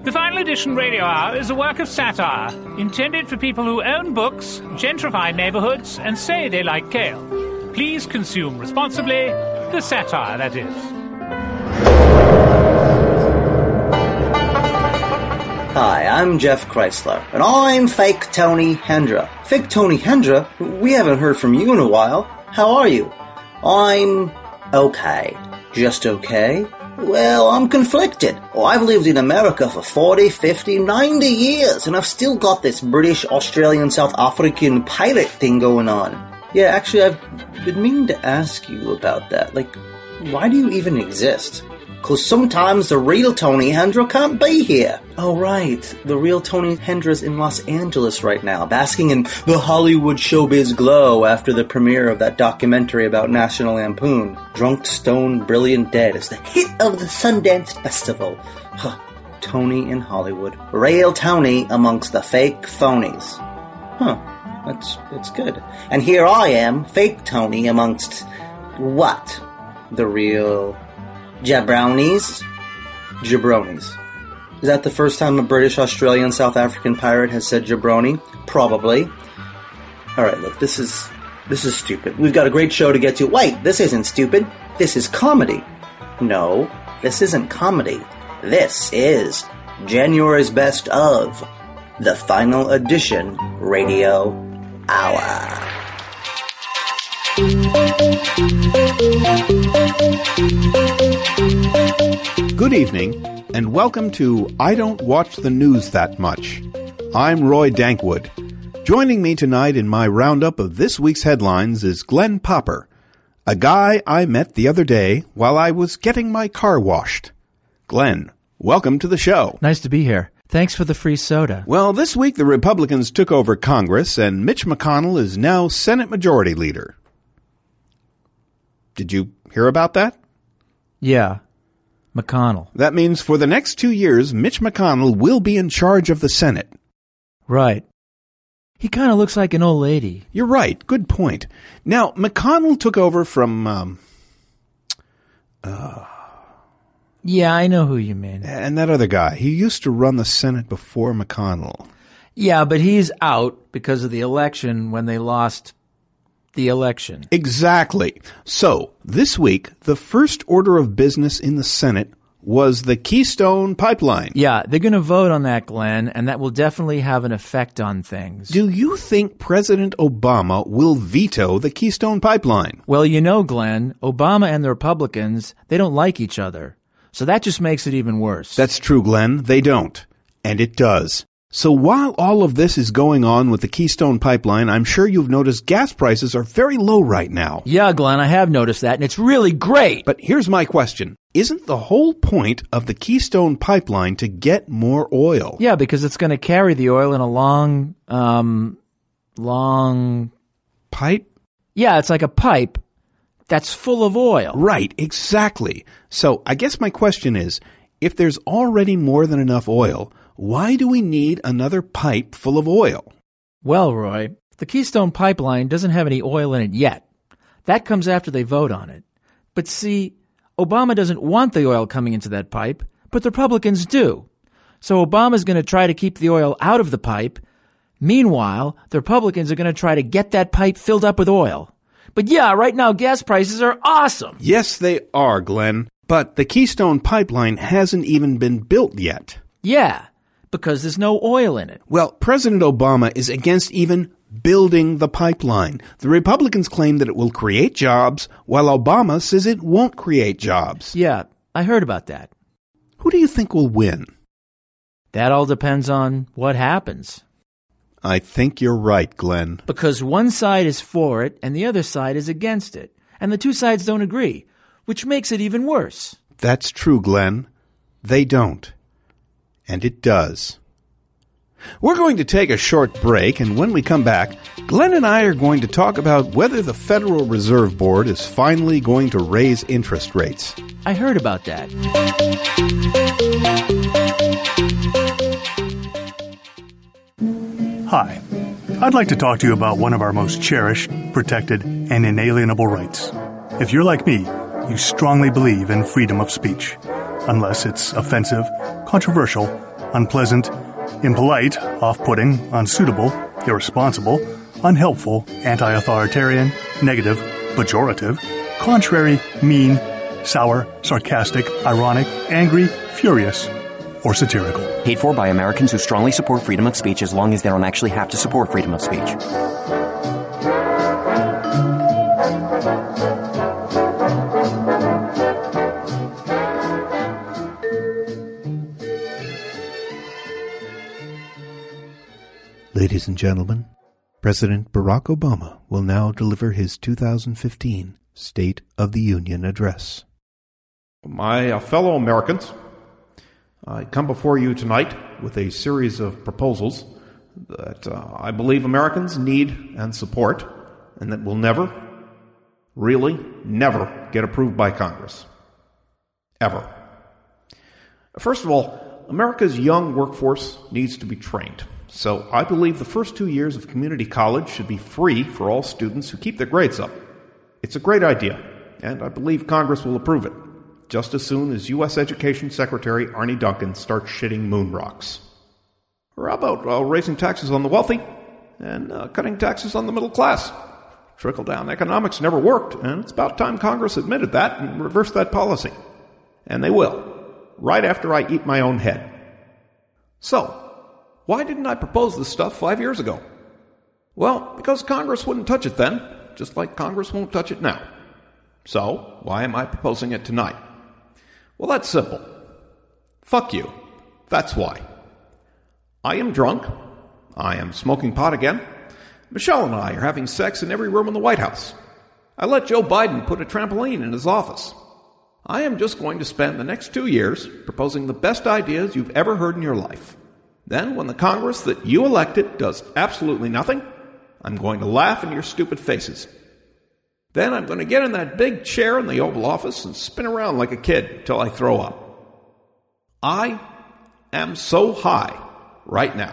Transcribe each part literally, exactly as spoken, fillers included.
The Final Edition Radio Hour is a work of satire, intended for people who own books, gentrify neighborhoods, and say they like kale. Please consume responsibly, the satire, that is. Hi, I'm Jeff Chrysler, and I'm Fake Tony Hendra. Fake Tony Hendra? We haven't heard from you in a while. How are you? I'm okay. Just okay? Well, I'm conflicted. Oh, I've lived in America for forty, fifty, ninety years, and I've still got this British, Australian, South African pirate thing going on. Yeah, actually, I've been meaning to ask you about that. Like, why do you even exist? Because sometimes the real Tony Hendra can't be here. Oh, right. The real Tony Hendra's in Los Angeles right now, basking in the Hollywood showbiz glow after the premiere of that documentary about National Lampoon. Drunk, Stoned, Brilliant, Dead is the hit of the Sundance Festival. Huh. Tony in Hollywood. Real Tony amongst the fake phonies. Huh. That's, that's good. And here I am, fake Tony amongst what? The real... Jabronis? Jabronis. Is that the first time a British, Australian, South African pirate has said jabroni? Probably. Alright, look, this is... This is stupid. We've got a great show to get to. Wait, this isn't stupid. This is comedy. No, this isn't comedy. This is January's best of the Final Edition Radio Hour. Good evening, and welcome to I Don't Watch the News That Much. I'm Roy Dankwood. Joining me tonight in my roundup of this week's headlines is Glenn Popper, a guy I met the other day while I was getting my car washed. Glenn, welcome to the show. Nice to be here. Thanks for the free soda. Well, this week the Republicans took over Congress, and Mitch McConnell is now Senate Majority Leader. Did you hear about that? Yeah, McConnell. That means for the next two years, Mitch McConnell will be in charge of the Senate. Right. He kind of looks like an old lady. You're right. Good point. Now, McConnell took over from... Um, uh, yeah, I know who you mean. And that other guy. He used to run the Senate before McConnell. Yeah, but he's out because of the election when they lost... the election. Exactly. So, this week, the first order of business in the Senate was the Keystone Pipeline. Yeah, they're going to vote on that, Glenn, and that will definitely have an effect on things. Do you think President Obama will veto the Keystone Pipeline? Well, you know, Glenn, Obama and the Republicans, they don't like each other. So that just makes it even worse. That's true, Glenn. They don't. And it does. So while all of this is going on with the Keystone Pipeline, I'm sure you've noticed gas prices are very low right now. Yeah, Glenn, I have noticed that, and it's really great. But here's my question. Isn't the whole point of the Keystone Pipeline to get more oil? Yeah, because it's going to carry the oil in a long, um, long... pipe? Yeah, it's like a pipe that's full of oil. Right, exactly. So I guess my question is, if there's already more than enough oil... why do we need another pipe full of oil? Well, Roy, the Keystone Pipeline doesn't have any oil in it yet. That comes after they vote on it. But see, Obama doesn't want the oil coming into that pipe, but the Republicans do. So Obama's going to try to keep the oil out of the pipe. Meanwhile, the Republicans are going to try to get that pipe filled up with oil. But yeah, right now gas prices are awesome. Yes, they are, Glenn. But the Keystone Pipeline hasn't even been built yet. Yeah. Because there's no oil in it. Well, President Obama is against even building the pipeline. The Republicans claim that it will create jobs, while Obama says it won't create jobs. Yeah, I heard about that. Who do you think will win? That all depends on what happens. I think you're right, Glenn. Because one side is for it, and the other side is against it. And the two sides don't agree, which makes it even worse. That's true, Glenn. They don't. And it does. We're going to take a short break, and when we come back, Glenn and I are going to talk about whether the Federal Reserve Board is finally going to raise interest rates. I heard about that. Hi. I'd like to talk to you about one of our most cherished, protected, and inalienable rights. If you're like me, you strongly believe in freedom of speech. Unless it's offensive, controversial, unpleasant, impolite, off-putting, unsuitable, irresponsible, unhelpful, anti-authoritarian, negative, pejorative, contrary, mean, sour, sarcastic, ironic, angry, furious, or satirical. Paid for by Americans who strongly support freedom of speech as long as they don't actually have to support freedom of speech. Ladies and gentlemen, President Barack Obama will now deliver his two thousand fifteen State of the Union Address. My uh, fellow Americans, I come before you tonight with a series of proposals that uh, I believe Americans need and support, and that will never, really never get approved by Congress. Ever. First of all, America's young workforce needs to be trained. So I believe the first two years of community college should be free for all students who keep their grades up. It's a great idea, and I believe Congress will approve it, just as soon as U S Education Secretary Arne Duncan starts shitting moon rocks. Or how about uh, raising taxes on the wealthy and uh, cutting taxes on the middle class? Trickle-down economics never worked, and it's about time Congress admitted that and reversed that policy. And they will, right after I eat my own head. So, why didn't I propose this stuff five years ago? Well, because Congress wouldn't touch it then, just like Congress won't touch it now. So, why am I proposing it tonight? Well, that's simple. Fuck you. That's why. I am drunk. I am smoking pot again. Michelle and I are having sex in every room in the White House. I let Joe Biden put a trampoline in his office. I am just going to spend the next two years proposing the best ideas you've ever heard in your life. Then, when the Congress that you elected does absolutely nothing, I'm going to laugh in your stupid faces. Then I'm going to get in that big chair in the Oval Office and spin around like a kid till I throw up. I am so high right now.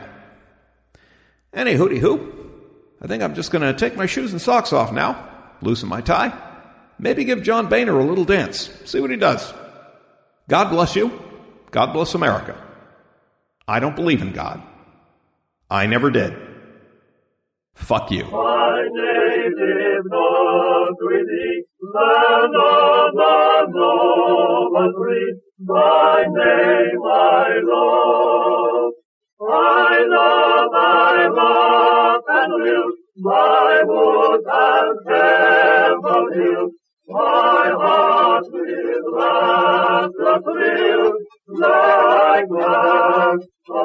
Any hooty hoop, I think I'm just going to take my shoes and socks off now, loosen my tie, maybe give John Boehner a little dance, see what he does. God bless you. God bless America. I don't believe in God. I never did. Fuck you. My native country, land of the noble free, thy name I love. I love thy rock and hills, thy woods and temple hills. My heart with laughter thrills, like that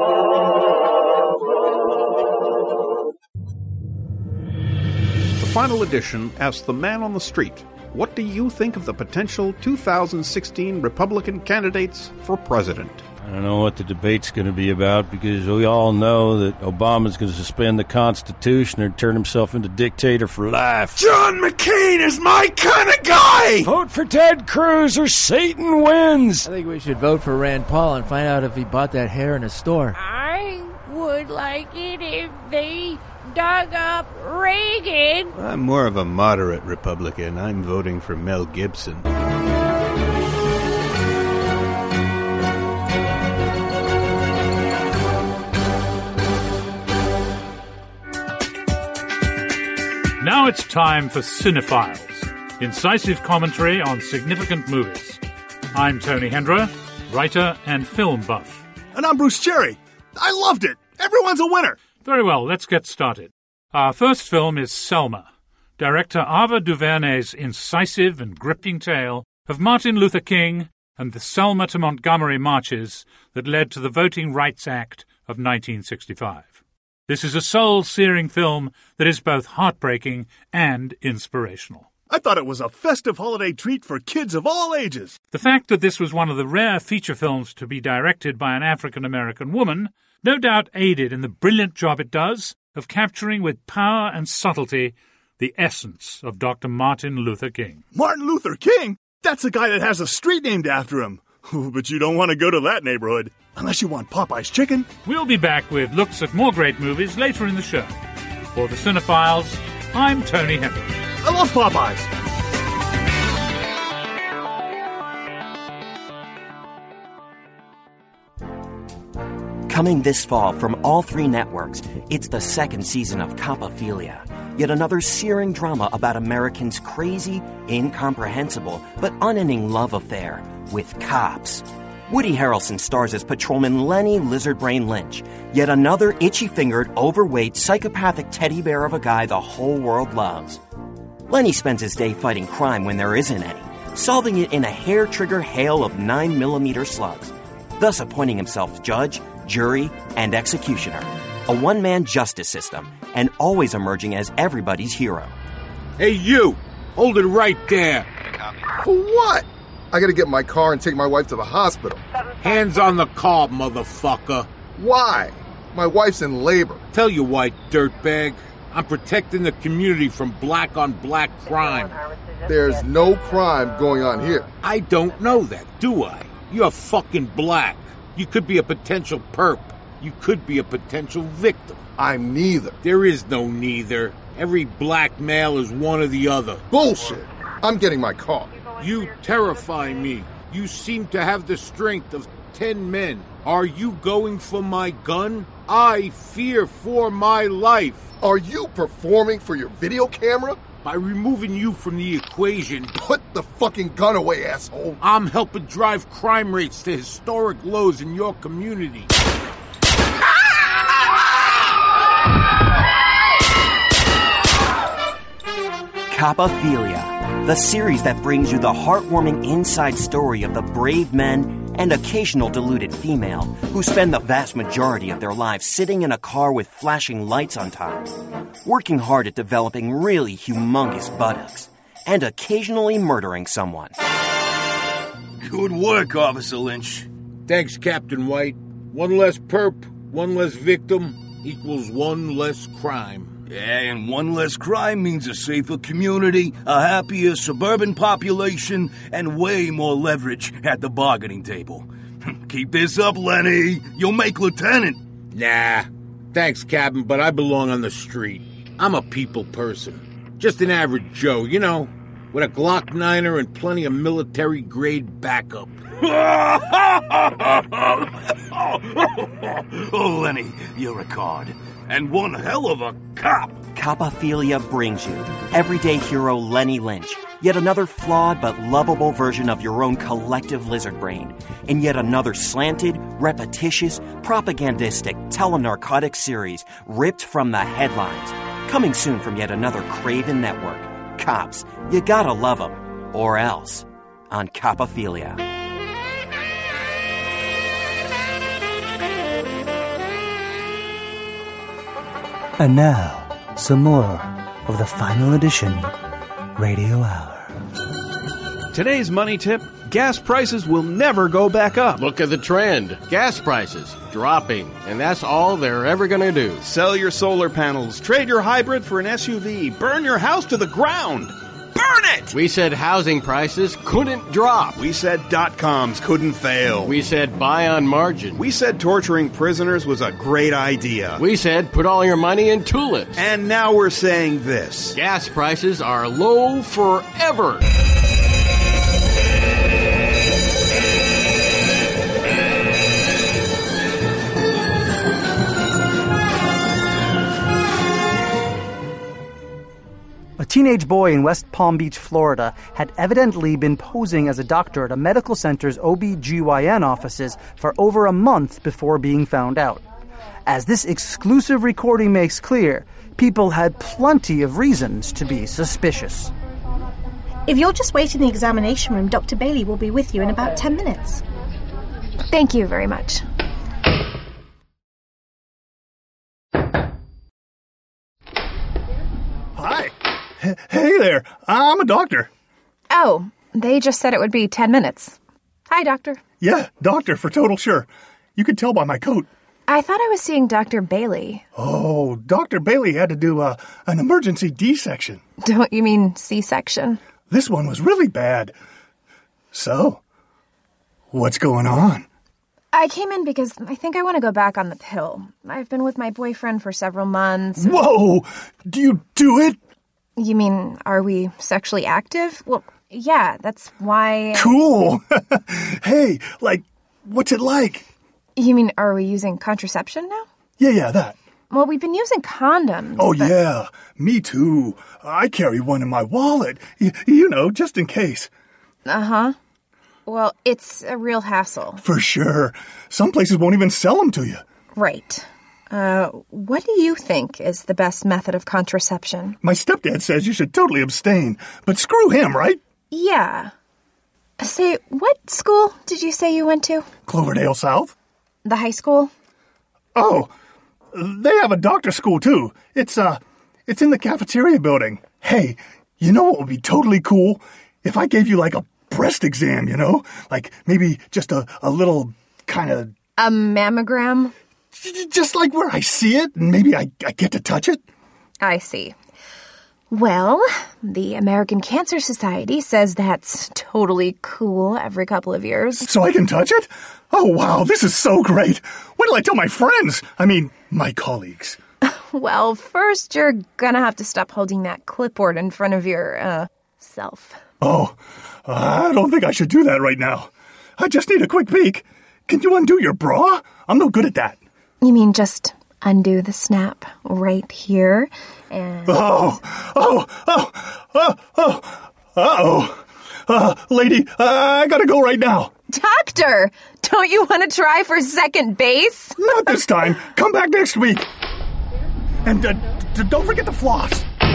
of love. The final edition asks the man on the street, what do you think of the potential two thousand sixteen Republican candidates for president? I don't know what the debate's going to be about because we all know that Obama's going to suspend the Constitution or turn himself into dictator for life. John McCain is my kind of guy! Vote for Ted Cruz or Satan wins! I think we should vote for Rand Paul and find out if he bought that hair in a store. I would like it if they dug up Reagan. I'm more of a moderate Republican. I'm voting for Mel Gibson. Now it's time for Cinephiles, incisive commentary on significant movies. I'm Tony Hendra, writer and film buff. And I'm Bruce Cherry. I loved it. Everyone's a winner. Very well, let's get started. Our first film is Selma, director Ava DuVernay's incisive and gripping tale of Martin Luther King and the Selma to Montgomery marches that led to the Voting Rights Act of nineteen sixty-five. This is a soul-searing film that is both heartbreaking and inspirational. I thought it was a festive holiday treat for kids of all ages. The fact that this was one of the rare feature films to be directed by an African-American woman no doubt aided in the brilliant job it does of capturing with power and subtlety the essence of Doctor Martin Luther King. Martin Luther King? That's the guy that has a street named after him. But you don't want to go to that neighborhood. Unless you want Popeye's chicken. We'll be back with looks at more great movies later in the show. For the Cinephiles, I'm Tony Hendra. I love Popeyes. Coming this fall from all three networks, it's the second season of Copophilia, yet another searing drama about Americans' crazy, incomprehensible, but unending love affair with cops. Woody Harrelson stars as patrolman Lenny Lizardbrain Lynch, yet another itchy-fingered, overweight, psychopathic teddy bear of a guy the whole world loves. Lenny spends his day fighting crime when there isn't any, solving it in a hair-trigger hail of nine millimeter slugs, thus appointing himself judge, jury, and executioner. A one-man justice system, and always emerging as everybody's hero. Hey, you! Hold it right there! For what? I gotta get in my car and take my wife to the hospital. Hands on the car, motherfucker. Why? My wife's in labor. Tell you why, dirtbag. I'm protecting the community from black-on-black crime. There's no crime going on here. I don't know that, do I? You're fucking black. You could be a potential perp. You could be a potential victim. I'm neither. There is no neither. Every black male is one or the other. Bullshit. I'm getting my car. You terrify me. You seem to have the strength of ten men. Are you going for my gun? I fear for my life. Are you performing for your video camera? By removing you from the equation. Put the fucking gun away, asshole. I'm helping drive crime rates to historic lows in your community. Copophilia, the series that brings you the heartwarming inside story of the brave men and occasional deluded female who spend the vast majority of their lives sitting in a car with flashing lights on top, working hard at developing really humongous buttocks, and occasionally murdering someone. Good work, Officer Lynch. Thanks, Captain White. One less perp, one less victim, equals one less crime. Yeah, and one less crime means a safer community, a happier suburban population, and way more leverage at the bargaining table. Keep this up, Lenny. You'll make lieutenant. Nah. Thanks, Captain, but I belong on the street. I'm a people person. Just an average Joe, you know, with a Glock niner and plenty of military-grade backup. Oh, Lenny, you're a card. And one hell of a cop. Copophilia brings you everyday hero Lenny Lynch, yet another flawed but lovable version of your own collective lizard brain, and yet another slanted, repetitious, propagandistic telenarcotic series ripped from the headlines. Coming soon from yet another Craven network. Cops, you gotta love them, or else. On Copophilia. And now, some more of the final edition Radio Hour. Today's money tip, gas prices will never go back up. Look at the trend. Gas prices dropping, and that's all they're ever going to do. Sell your solar panels, trade your hybrid for an S U V, burn your house to the ground. Burn it! We said housing prices couldn't drop. We said dot-coms couldn't fail. We said buy on margin. We said torturing prisoners was a great idea. We said put all your money in tulips. And now we're saying this. Gas prices are low forever. A teenage boy in West Palm Beach, Florida, had evidently been posing as a doctor at a medical center's O B G Y N offices for over a month before being found out. As this exclusive recording makes clear, people had plenty of reasons to be suspicious. If you'll just wait in the examination room, Doctor Bailey will be with you in about ten minutes. Thank you very much. Hi. Hey there. I'm a doctor. Oh, they just said it would be ten minutes. Hi, doctor. Yeah, doctor for total sure. You could tell by my coat. I thought I was seeing Doctor Bailey. Oh, Doctor Bailey had to do a, an emergency D-section. Don't you mean C-section? This one was really bad. So, what's going on? I came in because I think I want to go back on the pill. I've been with my boyfriend for several months. Whoa! Do you do it? You mean, are we sexually active? Well, yeah, that's why... Cool! Hey, like, what's it like? You mean, are we using contraception now? Yeah, yeah, that. Well, we've been using condoms. Oh, but... yeah, me too. I carry one in my wallet, y- you know, just in case. Uh-huh. Well, it's a real hassle. For sure. Some places won't even sell them to you. Right. Uh, what do you think is the best method of contraception? My stepdad says you should totally abstain, but screw him, right? Yeah. Say, what school did you say you went to? Cloverdale South. The high school? Oh, they have a doctor school, too. It's, uh, it's in the cafeteria building. Hey, you know what would be totally cool? If I gave you, like, a breast exam, you know? Like, maybe just a, a little kind of... A mammogram? Just like where I see it, and maybe I, I get to touch it? I see. Well, the American Cancer Society says that's totally cool every couple of years. So I can touch it? Oh, wow, this is so great. When will I tell my friends? I mean, my colleagues. Well, first you're gonna have to stop holding that clipboard in front of your, uh, self. Oh, I don't think I should do that right now. I just need a quick peek. Can you undo your bra? I'm no good at that. You mean just undo the snap right here and... Oh, oh, oh, oh, oh, uh-oh. Uh, lady, uh, I gotta go right now. Doctor, don't you want to try for second base? Not this time. Come back next week. And uh, d- don't forget to floss.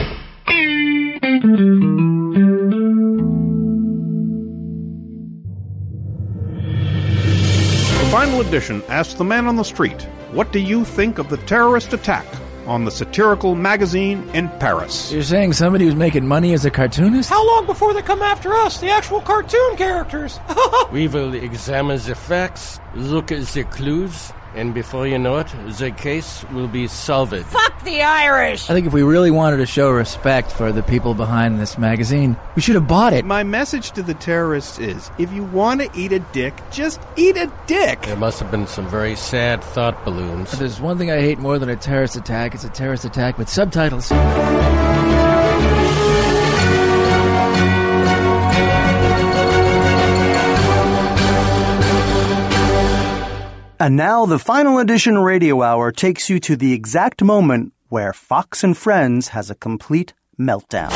The final edition asks the man on the street, what do you think of the terrorist attack on the satirical magazine in Paris? You're saying somebody who's making money as a cartoonist? How long before they come after us, the actual cartoon characters? We will examine the facts, look at the clues, and before you know it, the case will be solved. Fuck the Irish! I think if we really wanted to show respect for the people behind this magazine, we should have bought it. My message to the terrorists is, if you want to eat a dick, just eat a dick. There must have been some very sad thought balloons. If there's one thing I hate more than a terrorist attack, it's a terrorist attack with subtitles. And now the final edition radio hour takes you to the exact moment where Fox and Friends has a complete meltdown.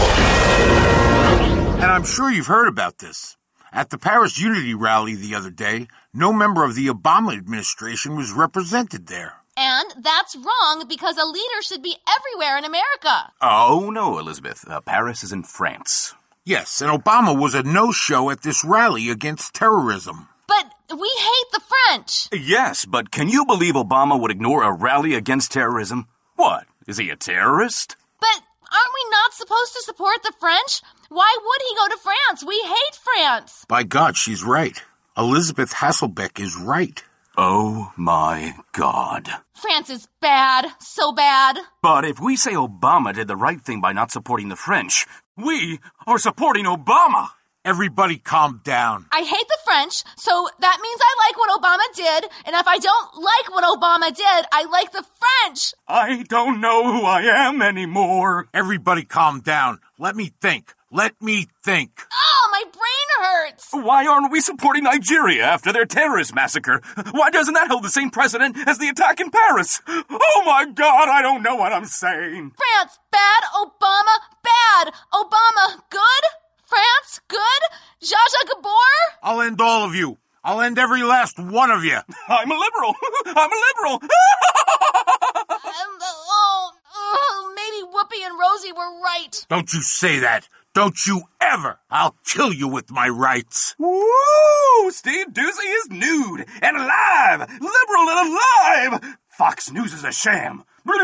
And I'm sure you've heard about this. At the Paris Unity rally the other day, no member of the Obama administration was represented there. And that's wrong because a leader should be everywhere in America. Oh, no, Elizabeth. Uh, Paris is in France. Yes, and Obama was a no-show at this rally against terrorism. But we hate the French. Yes, but can you believe Obama would ignore a rally against terrorism? What? Is he a terrorist? But aren't we not supposed to support the French? Why would he go to France? We hate France. By God, she's right. Elizabeth Hasselbeck is right. Oh, my God. France is bad. So bad. But if we say Obama did the right thing by not supporting the French, we are supporting Obama. Everybody calm down. I hate the French, so that means I like what Obama did, and if I don't like what Obama did, I like the French. I don't know who I am anymore. Everybody calm down. Let me think. Let me think. Oh, my brain hurts. Why aren't we supporting Nigeria after their terrorist massacre? Why doesn't that hold the same precedent as the attack in Paris? Oh, my God, I don't know what I'm saying. France, bad. Obama, bad. Obama, good. France, good? Zsa Zsa Gabor? I'll end all of you. I'll end every last one of you. I'm a liberal. I'm a liberal. um, oh, oh, maybe Whoopi and Rosie were right. Don't you say that. Don't you ever. I'll kill you with my rights. Woo! Steve Doocy is nude and alive. Liberal and alive. Fox News is a sham.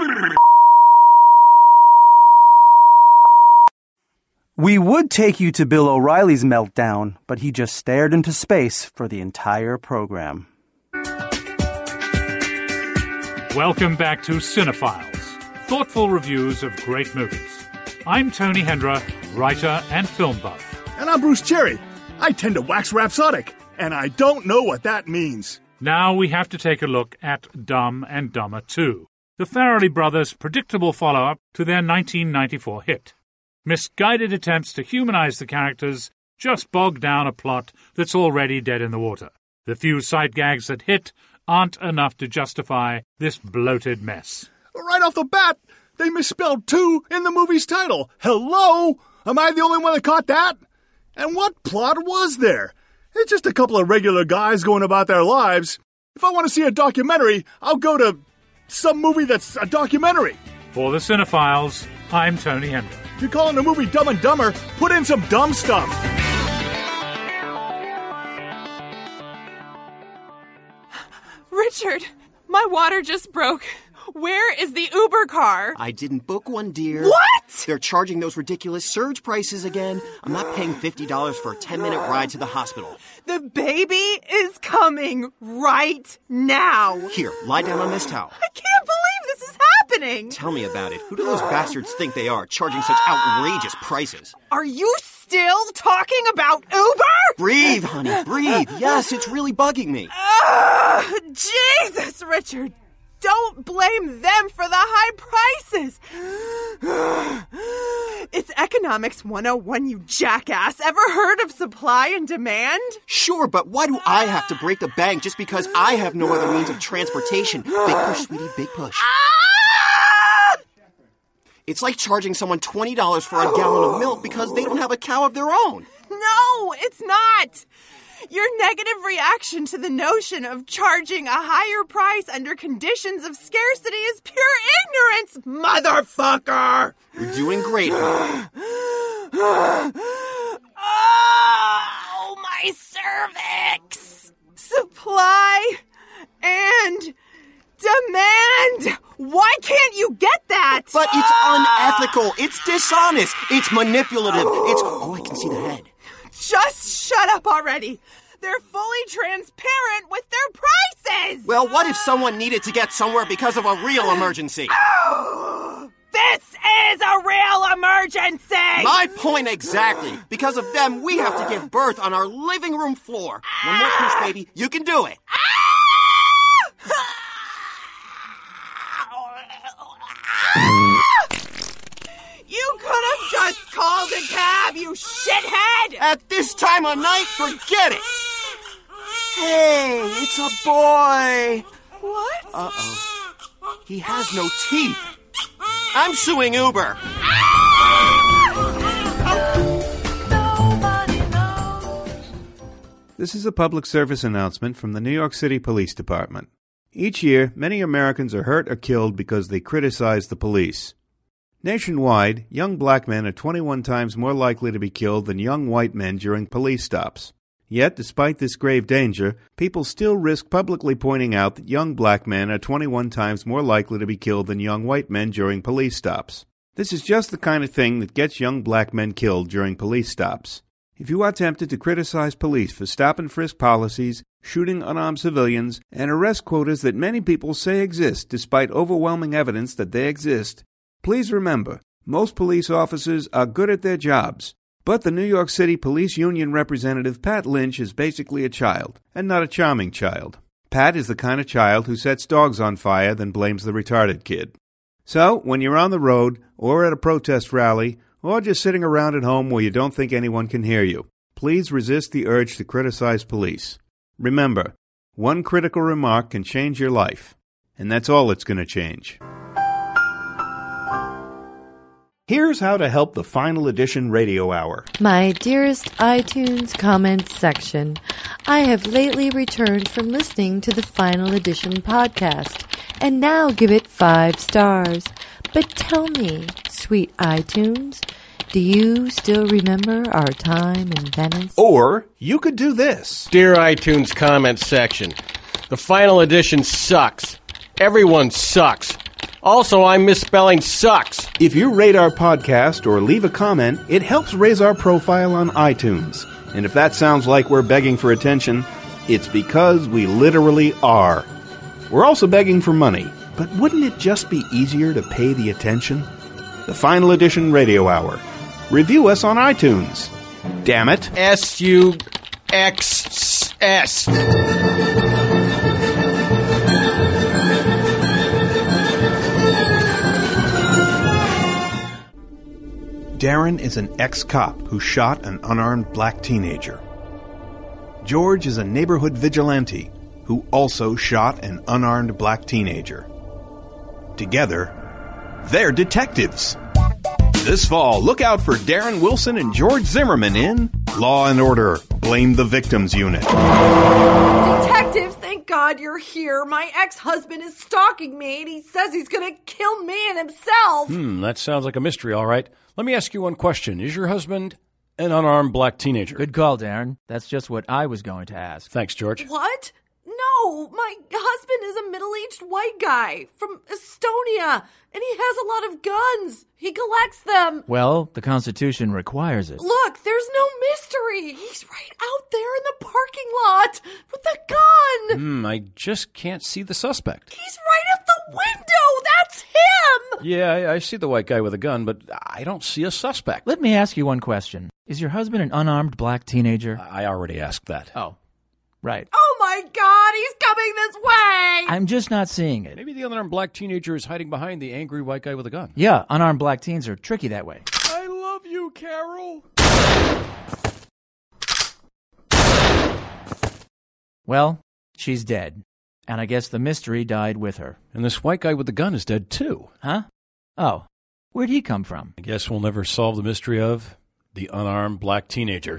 We would take you to Bill O'Reilly's meltdown, but he just stared into space for the entire program. Welcome back to Cinephiles, thoughtful reviews of great movies. I'm Tony Hendra, writer and film buff. And I'm Bruce Cherry. I tend to wax rhapsodic, and I don't know what that means. Now we have to take a look at Dumb and Dumber two, the Farrelly brothers' predictable follow-up to their nineteen ninety-four hit. Misguided attempts to humanize the characters just bog down a plot that's already dead in the water. The few sight gags that hit aren't enough to justify this bloated mess. Right off the bat, they misspelled two in the movie's title. Hello? Am I the only one that caught that? And what plot was there? It's just a couple of regular guys going about their lives. If I want to see a documentary, I'll go to some movie that's a documentary. For the Cinephiles, I'm Tony Hendra. If you're calling the movie Dumb and Dumber, put in some dumb stuff. Richard, my water just broke. Where is the Uber car? I didn't book one, dear. What? They're charging those ridiculous surge prices again. I'm not paying fifty dollars for a ten-minute ride to the hospital. The baby is coming right now. Here, lie down on this towel. I can't believe this is happening. Tell me about it. Who do those bastards think they are, charging such outrageous prices? Are you still talking about Uber? Breathe, honey, breathe. Yes, it's really bugging me. Uh, Jesus, Richard. Don't blame them for the high prices. It's Economics one oh one, you jackass. Ever heard of supply and demand? Sure, but why do I have to break the bank just because I have no other means of transportation? Big push, sweetie, big push. It's like charging someone twenty dollars for a gallon of milk because they don't have a cow of their own. No, it's not. Your negative reaction to the notion of charging a higher price under conditions of scarcity is pure ignorance, motherfucker! You're doing great, honey. Oh, my cervix! Supply and demand! Why can't you get that? But it's unethical. It's dishonest. It's manipulative. It's... Oh, I can see the head. Just shut up already. They're fully transparent with their prices. Well, what if someone needed to get somewhere because of a real emergency? Oh, this is a real emergency. My point exactly. Because of them, we have to give birth on our living room floor. One more push, baby. You can do it. You could have just called a cab, you shithead! At this time of night, forget it! Hey, it's a boy! What? Uh-oh. He has no teeth. I'm suing Uber. This is a public service announcement from the New York City Police Department. Each year, many Americans are hurt or killed because they criticize the police. Nationwide, young black men are twenty-one times more likely to be killed than young white men during police stops. Yet, despite this grave danger, people still risk publicly pointing out that young black men are twenty-one times more likely to be killed than young white men during police stops. This is just the kind of thing that gets young black men killed during police stops. If you are tempted to criticize police for stop-and-frisk policies, shooting unarmed civilians, and arrest quotas that many people say exist despite overwhelming evidence that they exist, please remember, most police officers are good at their jobs, but the New York City Police Union representative Pat Lynch is basically a child, and not a charming child. Pat is the kind of child who sets dogs on fire then blames the retarded kid. So, when you're on the road, or at a protest rally, or just sitting around at home where you don't think anyone can hear you, please resist the urge to criticize police. Remember, one critical remark can change your life, and that's all it's going to change. Here's how to help the Final Edition Radio Hour. My dearest iTunes comments section, I have lately returned from listening to the Final Edition podcast, and now give it five stars. But tell me, sweet iTunes, do you still remember our time in Venice? Or you could do this. Dear iTunes comments section, the Final Edition sucks. Everyone sucks. Also, I'm misspelling sucks. If you rate our podcast or leave a comment, it helps raise our profile on iTunes. And if that sounds like we're begging for attention, it's because we literally are. We're also begging for money, but wouldn't it just be easier to pay the attention? The Final Edition Radio Hour. Review us on iTunes. Damn it. S U X S. Darren is an ex-cop who shot an unarmed black teenager. George is a neighborhood vigilante who also shot an unarmed black teenager. Together, they're detectives. This fall, look out for Darren Wilson and George Zimmerman in Law and Order, Blame the Victims Unit. Detectives, thank God you're here. My ex-husband is stalking me, and he says he's going to kill me and himself. Hmm, that sounds like a mystery, all right. Let me ask you one question. Is your husband an unarmed black teenager? Good call, Darren. That's just what I was going to ask. Thanks, George. What? No, my husband is a middle-aged white guy from Estonia, and he has a lot of guns. He collects them. Well, the Constitution requires it. Look, there's no mystery. He's right out there in the parking lot with the gun. Hmm, I just can't see the suspect. He's right at the window. That's him. Yeah, I, I see the white guy with a gun, but I don't see a suspect. Let me ask you one question. Is your husband an unarmed black teenager? I already asked that. Oh, right. Oh, my God, he's coming this way. I'm just not seeing it. Maybe the unarmed black teenager is hiding behind the angry white guy with a gun. Yeah, unarmed black teens are tricky that way. I love you, Carol. Well, she's dead. And I guess the mystery died with her. And this white guy with the gun is dead, too. Huh? Oh, where'd he come from? I guess we'll never solve the mystery of the unarmed black teenager.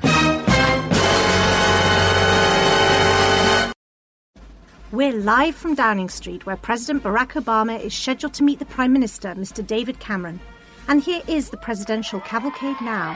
We're live from Downing Street, where President Barack Obama is scheduled to meet the Prime Minister, Mister David Cameron. And here is the presidential cavalcade now.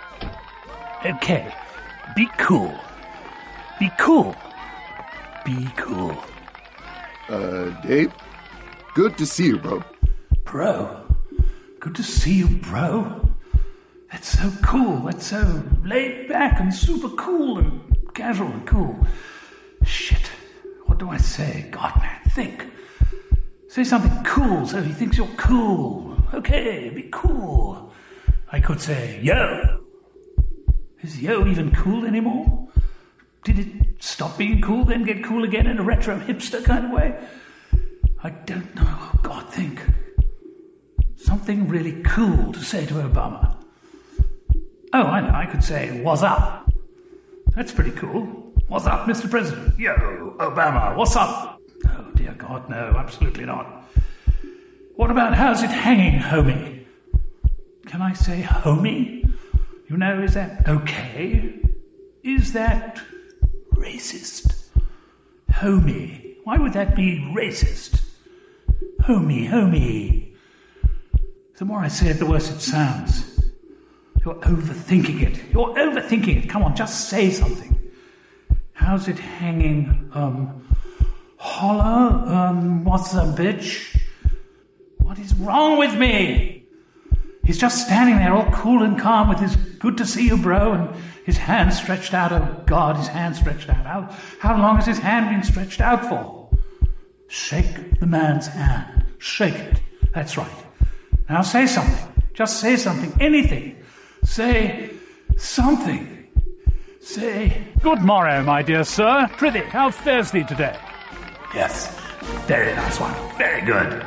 Okay, be cool. Be cool. Be cool. Uh, Dave? Good to see you, bro. Bro? Good to see you, bro. That's so cool. That's so laid back and super cool and casual and cool. Shit. What do I say? God, man, think. Say something cool so he thinks you're cool. Okay, be cool. I could say, yo. Is yo even cool anymore? Did it stop being cool, then get cool again in a retro hipster kind of way? I don't know. Oh, God, think. Something really cool to say to Obama. Oh, I know. I could say, what's up? That's pretty cool. What's up, Mister President? Yo, Obama, what's up? Oh, dear God, no, absolutely not. What about how's it hanging, homie? Can I say homie? You know, is that okay? Is that racist? Homie. Why would that be racist? Homie, homie. The more I say it, the worse it sounds. You're overthinking it. You're overthinking it. Come on, just say something. How's it hanging? Um, holler? Um, what's a bitch? What is wrong with me? He's just standing there all cool and calm with his good to see you, bro, and his hand stretched out. Oh, God, his hand stretched out. How, how long has his hand been stretched out for? Shake the man's hand. Shake it. That's right. Now say something. Just say something. Anything. Say something. Say... Good morrow, my dear sir. Prithee, how fares thee today? Yes. Very nice one. Very good.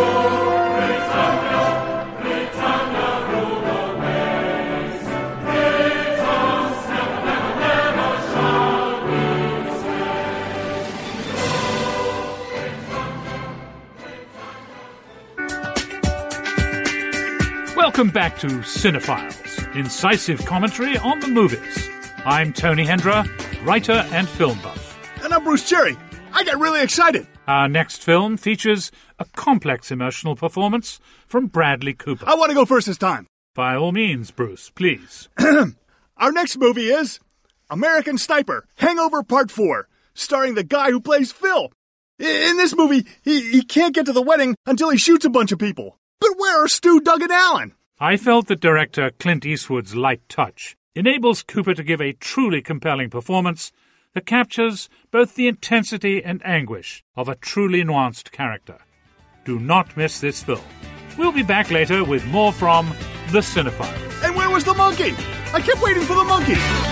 Welcome back to Cinephiles, incisive commentary on the movies. I'm Tony Hendra, writer and film buff. And I'm Bruce Cherry. I get really excited. Our next film features a complex emotional performance from Bradley Cooper. I want to go first this time. By all means, Bruce, please. Our next movie is American Sniper, Hangover Part four, starring the guy who plays Phil. In this movie, he, he can't get to the wedding until he shoots a bunch of people. But where are Stu, Doug, and Allen? I felt that director Clint Eastwood's light touch enables Cooper to give a truly compelling performance that captures both the intensity and anguish of a truly nuanced character. Do not miss this film. We'll be back later with more from The Cinephile. And where was the monkey? I kept waiting for the monkey.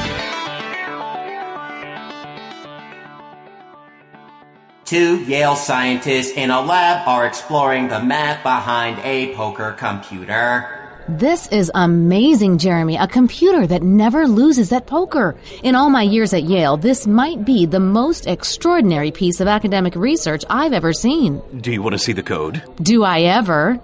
Two Yale scientists in a lab are exploring the math behind a poker computer. This is amazing, Jeremy. A computer that never loses at poker. In all my years at Yale, this might be the most extraordinary piece of academic research I've ever seen. Do you want to see the code? Do I ever?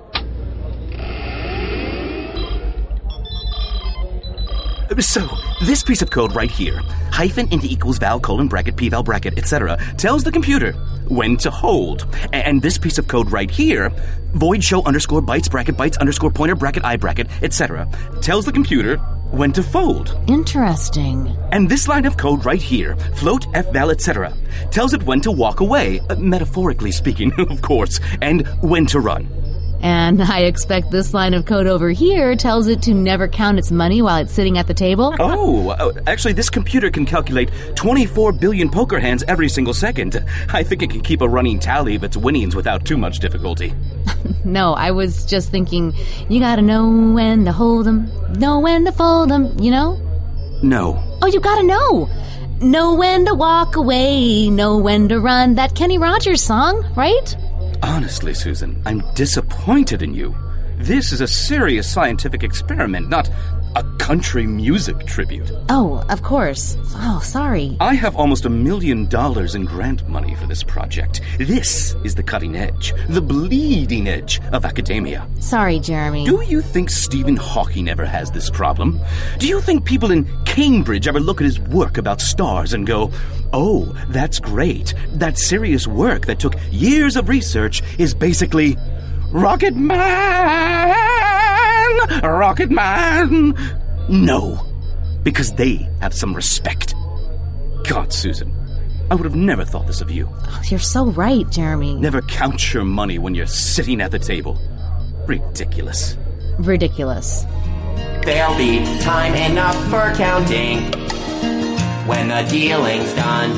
So, this piece of code right here, hyphen into equals val, colon, bracket, p-val, bracket, et cetera, tells the computer when to hold. And this piece of code right here, void show underscore bytes, bracket, bytes, underscore pointer, bracket, I, bracket, et cetera, tells the computer when to fold. Interesting. And this line of code right here, float, f-val, et cetera, tells it when to walk away, uh, metaphorically speaking, of course, and when to run. And I expect this line of code over here tells it to never count its money while it's sitting at the table? Oh, uh, actually, this computer can calculate twenty-four billion poker hands every single second. I think it can keep a running tally of its winnings without too much difficulty. No, I was just thinking, you gotta know when to hold 'em, know when to fold 'em, you know? No. Oh, you gotta know. Know when to walk away, know when to run. That Kenny Rogers song, right? Honestly, Susan, I'm disappointed in you. This is a serious scientific experiment, not a country music tribute. Oh, of course. Oh, sorry. I have almost a million dollars in grant money for this project. This is the cutting edge, the bleeding edge of academia. Sorry, Jeremy. Do you think Stephen Hawking ever has this problem? Do you think people in Cambridge ever look at his work about stars and go, oh, that's great. That serious work that took years of research is basically Rocket Man! Rocket Man! No, because they have some respect. God, Susan, I would have never thought this of you. Oh, you're so right, Jeremy. Never count your money when you're sitting at the table. Ridiculous. Ridiculous. There'll be time enough for counting when the dealing's done.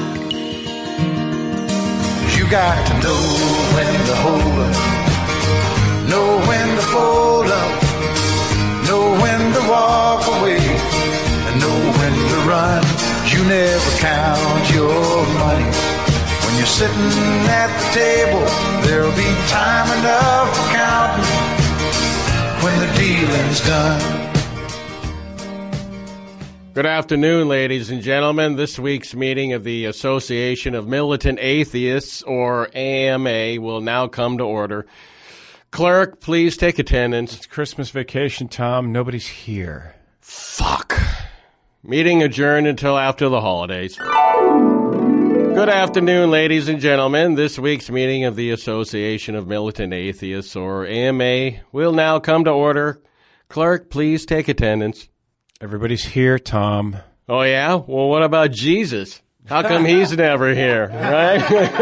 You got to know when to hold up, know when to fold up, know when to walk away, and know when to run. You never count your money when you're sitting at the table. There'll be time enough for counting when the dealing's done. Good afternoon, ladies and gentlemen. This week's meeting of the Association of Militant Atheists, or A M A, will now come to order. Clerk, please take attendance. It's Christmas vacation, Tom. Nobody's here. Fuck. Meeting adjourned until after the holidays. Good afternoon, ladies and gentlemen. This week's meeting of the Association of Militant Atheists, or A M A, will now come to order. Clerk, please take attendance. Everybody's here, Tom. Oh, yeah? Well, what about Jesus? How come he's never here, right?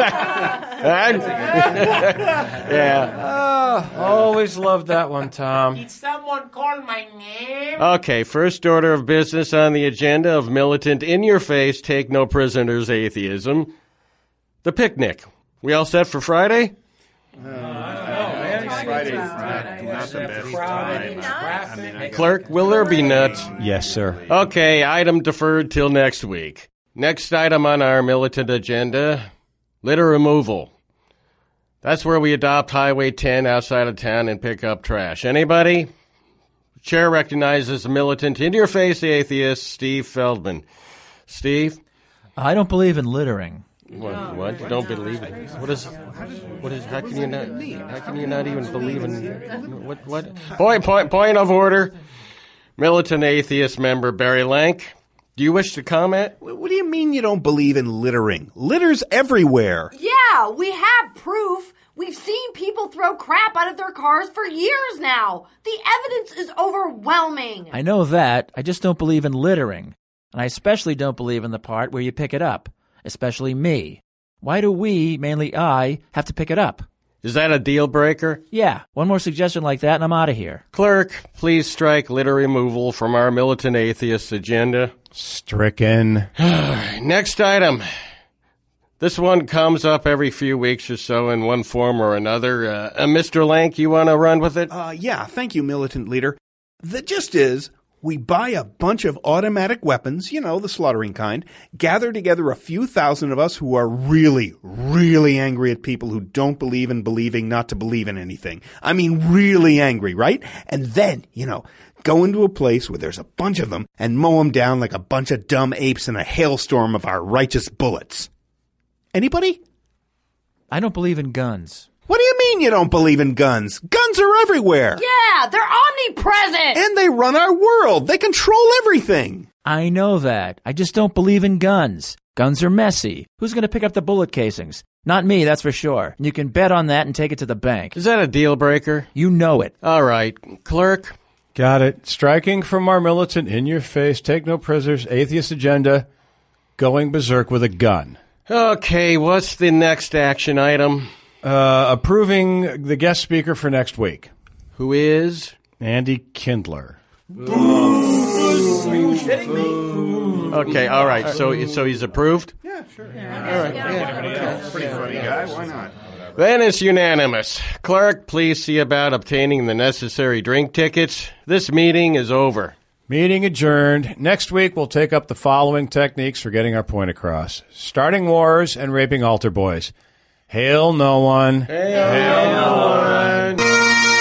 Yeah. Oh, always loved that one, Tom. Did someone call my name? Okay, first order of business on the agenda of militant, in-your-face, take-no-prisoners atheism. The picnic. We all set for Friday? Uh, no, man. Friday's not, not the best time. I mean, Clerk, will there be nuts? Yes, sir. Okay, item deferred till next week. Next item on our militant agenda, litter removal. That's where we adopt Highway ten outside of town and pick up trash. Anybody? Chair recognizes militant, in-your-face atheist, Steve Feldman. Steve? I don't believe in littering. What? No, what? You don't believe it? What is? What is? How can you not? How can you not even believe in? What? What? Point. Point. Point of order. Militant atheist member Barry Lank. Do you wish to comment? What do you mean you don't believe in littering? Litter's everywhere. Yeah, we have proof. We've seen people throw crap out of their cars for years now. The evidence is overwhelming. I know that. I just don't believe in littering. And I especially don't believe in the part where you pick it up. Especially me. Why do we, mainly I, have to pick it up? Is that a deal breaker? Yeah. One more suggestion like that and I'm out of here. Clerk, please strike litter removal from our militant atheist agenda. Stricken. Next item. This one comes up every few weeks or so in one form or another. Uh, uh, Mister Lank, you want to run with it? Uh, yeah, thank you, militant leader. The gist is, We buy a bunch of automatic weapons, you know, the slaughtering kind, gather together a few thousand of us who are really, really angry at people who don't believe in believing not to believe in anything. I mean, really angry, right? And then, you know, go into a place where there's a bunch of them and mow them down like a bunch of dumb apes in a hailstorm of our righteous bullets. Anybody? I don't believe in guns. What do you mean you don't believe in guns? Guns are everywhere. Yeah, they're omnipresent. And they run our world. They control everything. I know that. I just don't believe in guns. Guns are messy. Who's going to pick up the bullet casings? Not me, that's for sure. You can bet on that and take it to the bank. Is that a deal breaker? You know it. All right. Clerk? Got it. Striking from our militant, in your face, take no prisoners, atheist agenda, going berserk with a gun. Okay, what's the next action item? Uh, approving the guest speaker for next week. Who is? Andy Kindler. Are you shitting me? Okay, all right. So, so he's approved? Yeah, sure. Yeah. All right. Yeah. Okay. Pretty funny guy. Why not? Then it's unanimous. Clerk, please see about obtaining the necessary drink tickets. This meeting is over. Meeting adjourned. Next week, we'll take up the following techniques for getting our point across. Starting wars and raping altar boys. Hail no one. Hail, Hail no one.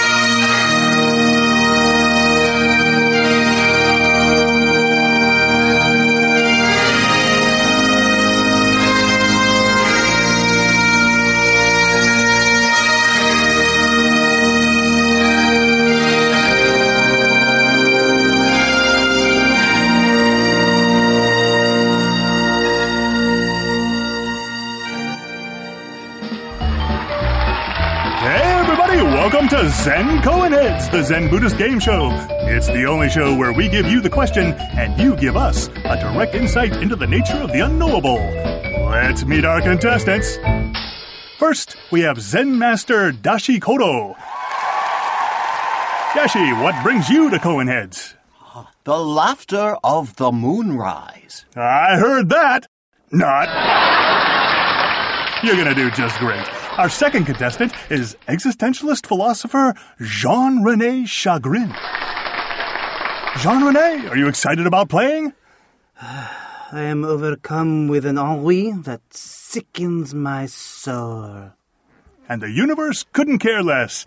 Welcome to Zen Cohenheads, the Zen Buddhist game show. It's the only show where we give you the question and you give us a direct insight into the nature of the unknowable. Let's meet our contestants. First, we have Zen Master Dashi Kodo. Dashi, what brings you to Cohenheads? The laughter of the moonrise. I heard that. Not. You're gonna do just great. Our second contestant is existentialist philosopher Jean-René Chagrin. Jean-René, are you excited about playing? I am overcome with an ennui that sickens my soul. And the universe couldn't care less.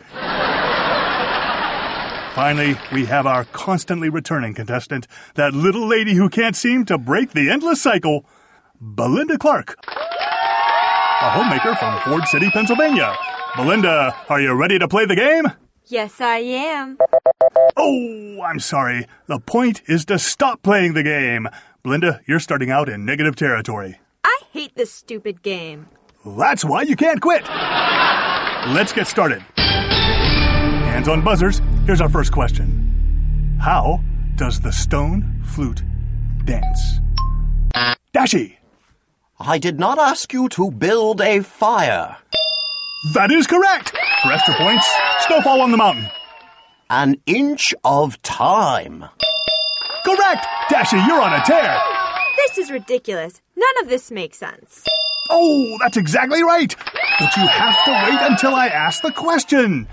Finally, we have our constantly returning contestant, that little lady who can't seem to break the endless cycle, Belinda Clark. A homemaker from Ford City, Pennsylvania. Belinda, are you ready to play the game? Yes, I am. Oh, I'm sorry. The point is to stop playing the game. Belinda, you're starting out in negative territory. I hate this stupid game. That's why you can't quit. Let's get started. Hands on buzzers. Here's our first question. How does the stone flute dance? Dashi. I did not ask you to build a fire. That is correct. For extra points, snowfall on the mountain. An inch of time. Correct. Dashi, you're on a tear. This is ridiculous. None of this makes sense. Oh, that's exactly right. But you have to wait until I ask the question.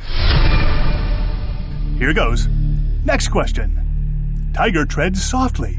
Here goes. Next question. Tiger treads softly.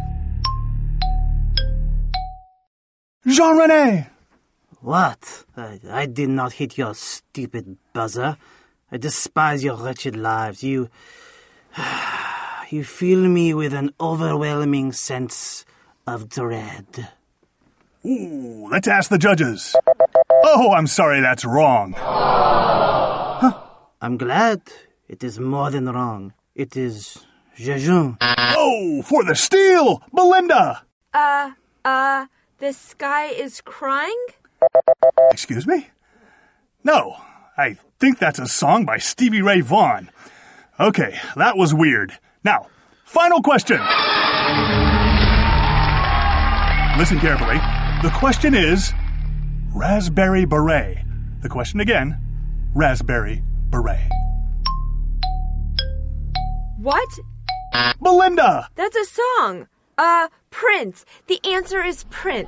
Jean-René! What? I, I did not hit your stupid buzzer. I despise your wretched lives. You... You fill me with an overwhelming sense of dread. Ooh, let's ask the judges. Oh, I'm sorry, that's wrong. Huh. I'm glad. It is more than wrong. It is Jejun. Oh, for the steal! Belinda! Uh, uh... The sky is crying? Excuse me? No, I think that's a song by Stevie Ray Vaughan. Okay, that was weird. Now, final question. Listen carefully. The question is Raspberry Beret. The question again, Raspberry Beret. What? Belinda! That's a song. Uh, Prince. The answer is Prince.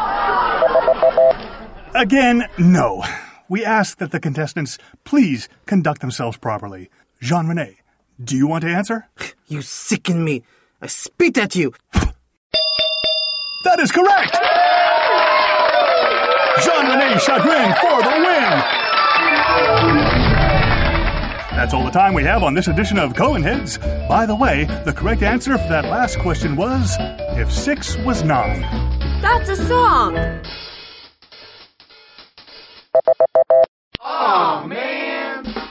Again, no. We ask that the contestants please conduct themselves properly. Jean-René, do you want to answer? You sicken me. I spit at you. That is correct! Jean-René Chagrin for the win! That's all the time we have on this edition of Coneheads. By the way, the correct answer for that last question was, if six was nine. That's a song! Oh, man!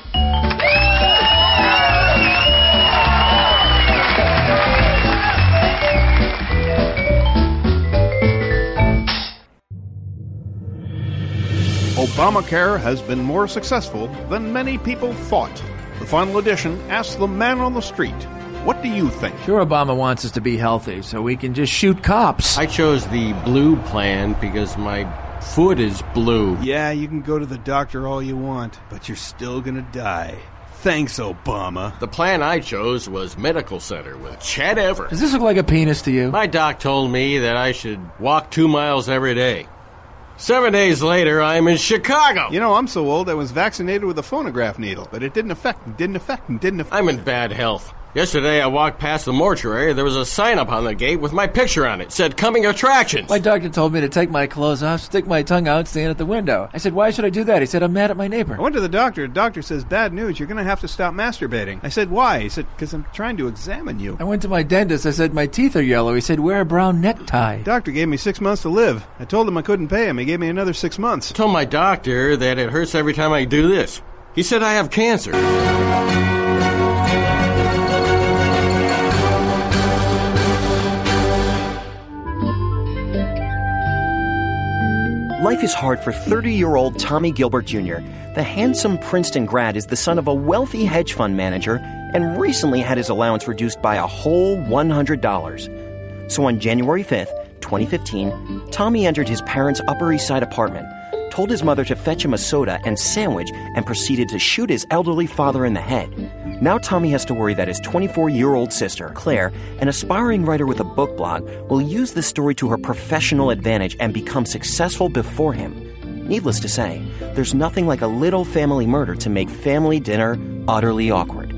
Obamacare has been more successful than many people thought. The final edition asks the man on the street, what do you think? Sure, Obama wants us to be healthy so we can just shoot cops. I chose the blue plan because my foot is blue. Yeah, you can go to the doctor all you want, but you're still gonna die. Thanks, Obama. The plan I chose was Medical Center with Chet Everett. Does this look like a penis to you? My doc told me that I should walk two miles every day. Seven days later, I'm in Chicago. You know, I'm so old I was vaccinated with a phonograph needle, but it didn't affect and didn't affect and didn't affect. I'm in bad health. Yesterday, I walked past the mortuary. There was a sign up on the gate with my picture on it. It said, coming attractions. My doctor told me to take my clothes off, stick my tongue out, stand at the window. I said, why should I do that? He said, I'm mad at my neighbor. I went to the doctor. The doctor says, bad news, you're going to have to stop masturbating. I said, why? He said, because I'm trying to examine you. I went to my dentist. I said, my teeth are yellow. He said, wear a brown necktie. The doctor gave me six months to live. I told him I couldn't pay him. He gave me another six months. I told my doctor that it hurts every time I do this. He said I have cancer. Life is hard for thirty-year-old Tommy Gilbert Junior The handsome Princeton grad is the son of a wealthy hedge fund manager and recently had his allowance reduced by a whole one hundred dollars. So on January fifth, twenty fifteen, Tommy entered his parents' Upper East Side apartment, told his mother to fetch him a soda and sandwich, and proceeded to shoot his elderly father in the head. Now Tommy has to worry that his twenty-four-year-old sister, Claire, an aspiring writer with a book blog, will use this story to her professional advantage and become successful before him. Needless to say, there's nothing like a little family murder to make family dinner utterly awkward.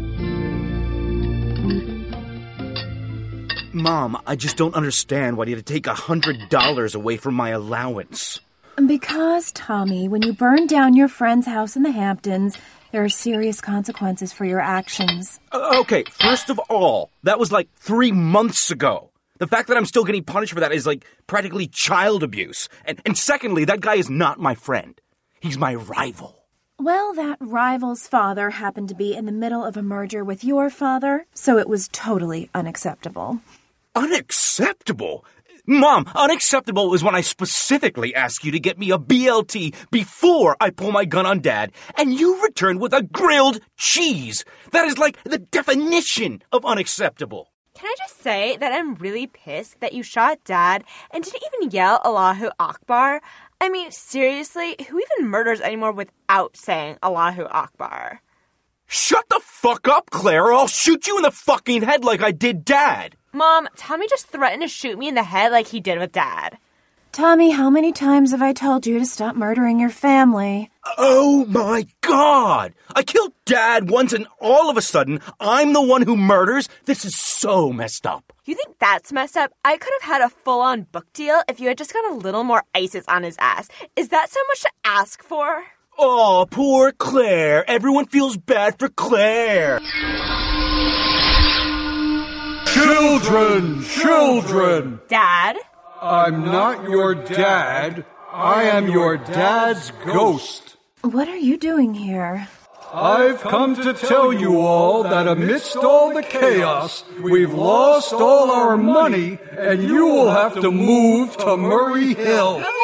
Mom, I just don't understand why you had to take a hundred dollars away from my allowance. Because, Tommy, when you burn down your friend's house in the Hamptons, there are serious consequences for your actions. Uh, okay, first of all, that was like three months ago. The fact that I'm still getting punished for that is like practically child abuse. And, and secondly, that guy is not my friend. He's my rival. Well, that rival's father happened to be in the middle of a merger with your father, so it was totally unacceptable. Unacceptable? Mom, unacceptable is when I specifically ask you to get me a B L T before I pull my gun on Dad, and you return with a grilled cheese. That is like the definition of unacceptable. Can I just say that I'm really pissed that you shot Dad and didn't even yell Allahu Akbar? I mean, seriously, who even murders anymore without saying Allahu Akbar? Shut the fuck up, Claire, or I'll shoot you in the fucking head like I did Dad. Mom, Tommy just threatened to shoot me in the head like he did with Dad. Tommy, how many times have I told you to stop murdering your family? Oh my God! I killed Dad once and all of a sudden, I'm the one who murders? This is so messed up. You think that's messed up? I could have had a full-on book deal if you had just got a little more ISIS on his ass. Is that so much to ask for? Oh, poor Claire. Everyone feels bad for Claire. Children! Children! Dad? I'm not your dad. I am your dad's ghost. What are you doing here? I've come to tell you all that amidst all the chaos, we've lost all our money, and you will have to move to Murray Hill. No!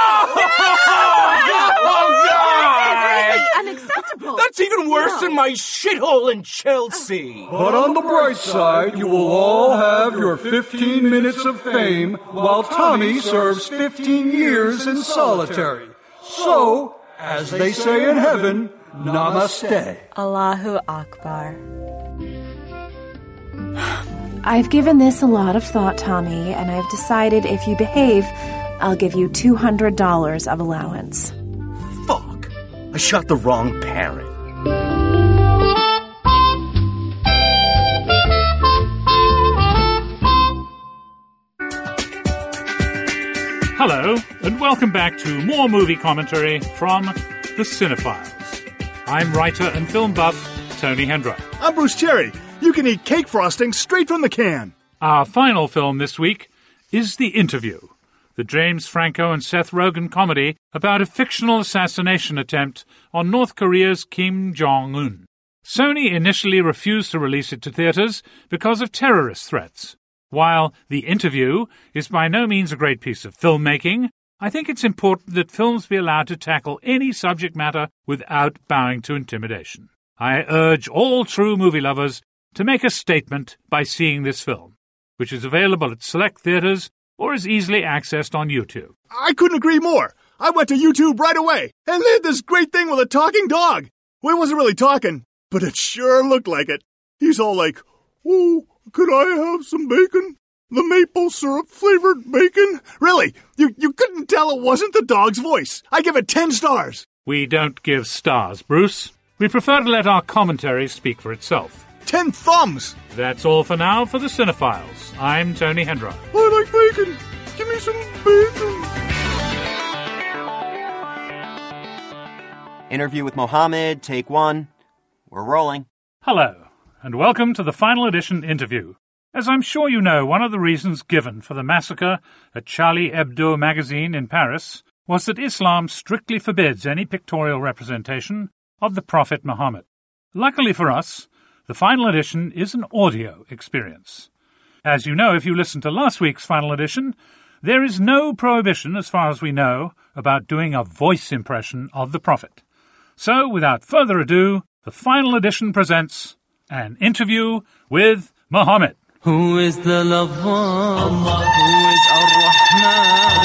Oh, God! Unacceptable. That's even worse no. than my shithole in Chelsea. But on the bright side, you will all have your fifteen minutes of fame, while Tommy serves fifteen years in solitary. So, as they say in heaven, Namaste. Allahu Akbar. I've given this a lot of thought, Tommy, and I've decided if you behave, I'll give you two hundred dollars of allowance. Fuck. I shot the wrong parent. Hello, and welcome back to more movie commentary from The Cinephiles. I'm writer and film buff Tony Hendra. I'm Bruce Cherry. You can eat cake frosting straight from the can. Our final film this week is The Interview, the James Franco and Seth Rogen comedy about a fictional assassination attempt on North Korea's Kim Jong-un. Sony initially refused to release it to theaters because of terrorist threats. While The Interview is by no means a great piece of filmmaking, I think it's important that films be allowed to tackle any subject matter without bowing to intimidation. I urge all true movie lovers to make a statement by seeing this film, which is available at select theaters or is easily accessed on YouTube. I couldn't agree more. I went to YouTube right away, and they had this great thing with a talking dog. Well, he wasn't really talking, but it sure looked like it. He's all like, "Oh, could I have some bacon? The maple syrup-flavored bacon?" Really, you, you couldn't tell it wasn't the dog's voice. I give it ten stars. We don't give stars, Bruce. We prefer to let our commentary speak for itself. Ten thumbs! That's all for now for The Cinephiles. I'm Tony Hendra. I like bacon. Give me some bacon. Interview with Mohammed, take one. We're rolling. Hello, and welcome to the final edition interview. As I'm sure you know, one of the reasons given for the massacre at Charlie Hebdo magazine in Paris was that Islam strictly forbids any pictorial representation of the Prophet Muhammad. Luckily for us, the final edition is an audio experience. As you know, if you listened to last week's final edition, there is no prohibition, as far as we know, about doing a voice impression of the Prophet. So, without further ado, the final edition presents an interview with Muhammad. Who is the loved one? Allah. Who is Ar-Rahman?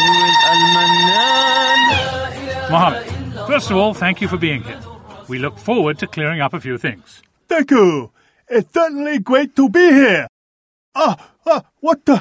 Allah. Who is Al-Mannan? Muhammad, first of all, thank you for being here. We look forward to clearing up a few things. Thank you. It's certainly great to be here. Ah, uh, uh, what the?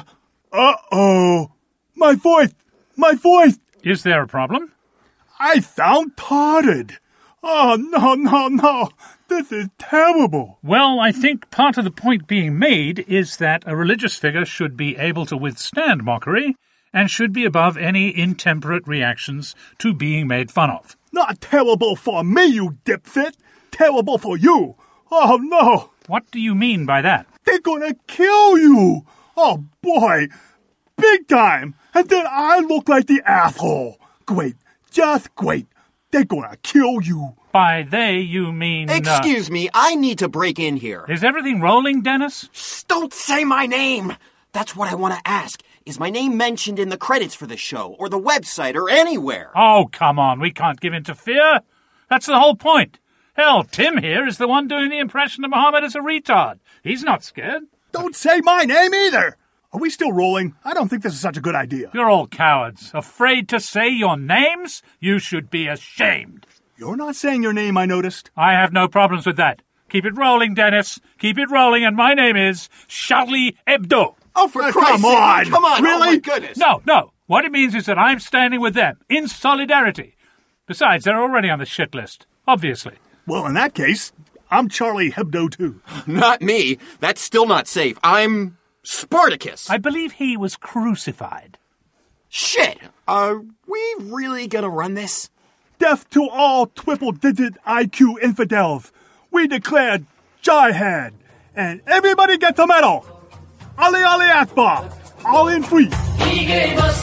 Uh-oh. My voice. My voice. Is there a problem? I sound tired. Oh, no, no, no. This is terrible. Well, I think part of the point being made is that a religious figure should be able to withstand mockery and should be above any intemperate reactions to being made fun of. Not terrible for me, you dipshit. Terrible for you. Oh, no. What do you mean by that? They're gonna kill you. Oh, boy. Big time. And then I look like the asshole. Great. Just great. They're gonna kill you. By they, you mean... Excuse uh, me, I need to break in here. Is everything rolling, Dennis? Shh, don't say my name! That's what I want to ask. Is my name mentioned in the credits for the show, or the website, or anywhere? Oh, come on, we can't give in to fear. That's the whole point. Hell, Tim here is the one doing the impression of Muhammad as a retard. He's not scared. Don't say my name either! Are we still rolling? I don't think this is such a good idea. You're all cowards. Afraid to say your names? You should be ashamed. You're not saying your name, I noticed. I have no problems with that. Keep it rolling, Dennis. Keep it rolling, and my name is Charlie Hebdo. Oh, for uh, Christ's come sake. on. Come on. Really? Oh, my goodness. No, no. What it means is that I'm standing with them, in solidarity. Besides, they're already on the shit list, obviously. Well, in that case, I'm Charlie Hebdo, too. Not me. That's still not safe. I'm Spartacus. I believe he was crucified. Shit. Are we really gonna run this? Death to all triple-digit I Q infidels. We declare jihad. And everybody gets a medal. Ali Ali Akbar. All in free. He gave us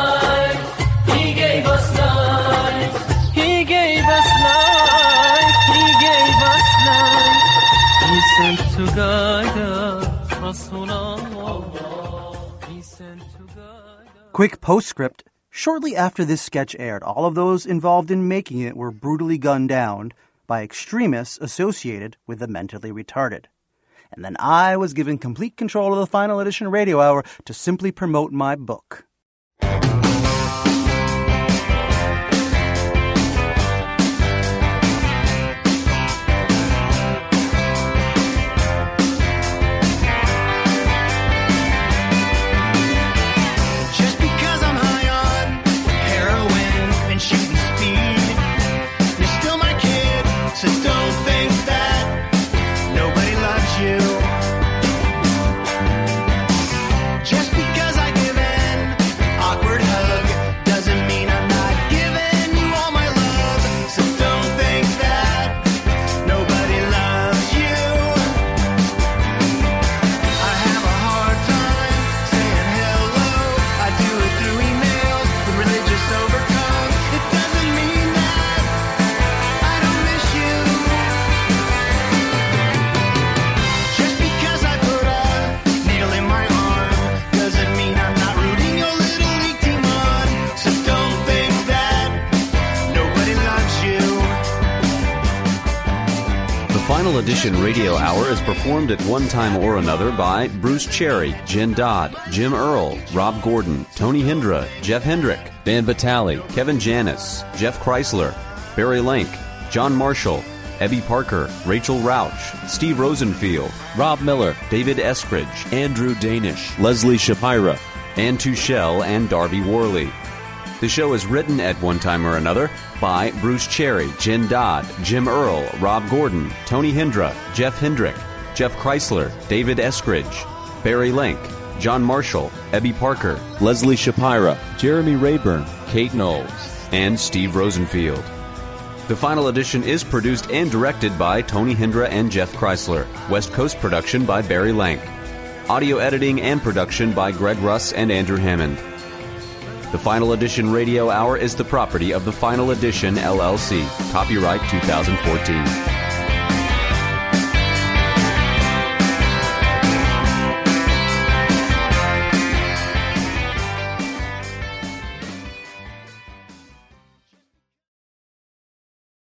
life. He gave us life. He gave us life. He gave us life. He sent to guide us. Rasulullah. He sent to guide us. Quick postscript. Shortly after this sketch aired, all of those involved in making it were brutally gunned down by extremists associated with the mentally retarded. And then I was given complete control of the Final Edition Radio Hour to simply promote my book. Just because I give in Final Edition Radio Hour is performed at one time or another by Bruce Cherry, Jen Dodd, Jim Earl, Rob Gordon, Tony Hindra, Jeff Hendrick, Dan Batali, Kevin Janis, Jeff Chrysler, Barry Lank, John Marshall, Ebby Parker, Rachel Rauch, Steve Rosenfield, Rob Miller, David Eskridge, Andrew Danish, Leslie Shapira, Ann Tuchel, and Darby Worley. The show is written at one time or another by Bruce Cherry, Jen Dodd, Jim Earl, Rob Gordon, Tony Hindra, Jeff Hendrick, Jeff Chrysler, David Eskridge, Barry Link, John Marshall, Ebby Parker, Leslie Shapira, Jeremy Rayburn, Kate Knowles, and Steve Rosenfield. The Final Edition is produced and directed by Tony Hindra and Jeff Chrysler. West Coast production by Barry Lank. Audio editing and production by Greg Russ and Andrew Hammond. The Final Edition Radio Hour is the property of the Final Edition, L L C. Copyright twenty fourteen.